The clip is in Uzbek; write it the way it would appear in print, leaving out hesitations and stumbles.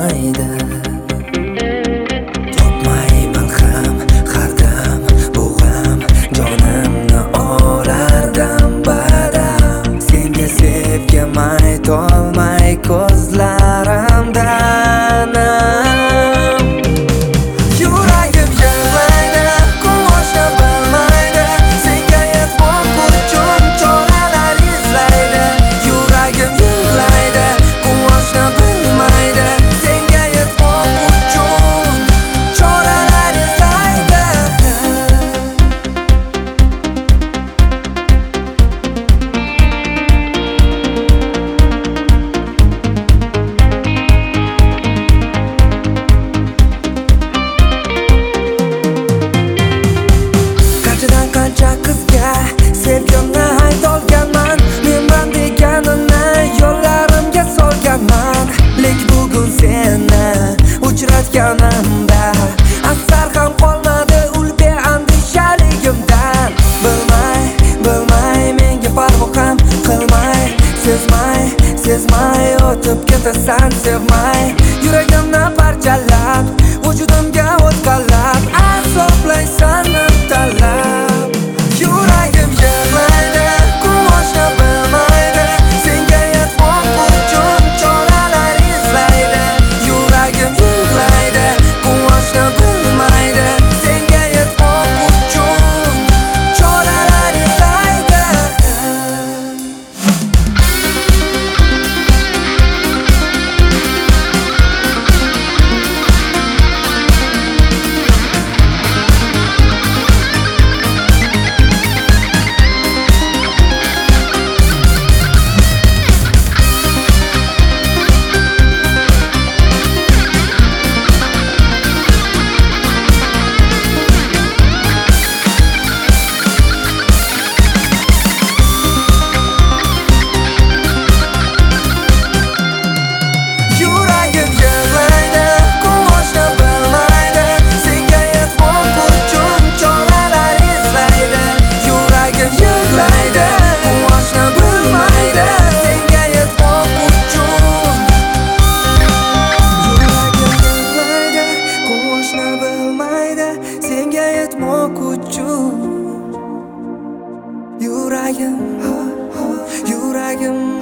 bo'lmaydi. Topmayman ham har dam bu g'am, jonimni olardim badam. Senga sevgim aytolmay ko'zlarimdan yuragim yig'laydi, quvoshni bilmaydi. Senga yetmoq uchun choralar izlaydi. Yuragim yig'laydi, quvoshni bilmaydi. Senga yetmoq uchun choralar izlaydi. Qanchadan qancha qizga sevgimni aytolganman. Menman deganini yo'llarimga solganman. Lek bugun seni uchratganimda asar ham qolmadi ul beandishaligimdan. Bilmay menga parvo ham qilmay, sezmay o'tib ketasan sevmay. Yuragimni parchalab, vujudimga o'tqalab, azoblaysan talab. Yuragim yig'laydi, quvoshni bilmaydi. Senga yetmoq uchun choralar izlaydi. Yuragim yig'laydi, quvoshni bilmaydi. Senga yetmoq uchun choralar izlaydi. Yuragim yig'laydi, quvoshni bilmaydi. Senga yetmoq uchun choralar izlaydi. Yuragim yig'laydi, quvoshni bilmaydi. Senga yetmoq uchun. Yuragim yig'laydi, quvoshni bilmaydi. Senga yetmoq uchun. Yuragim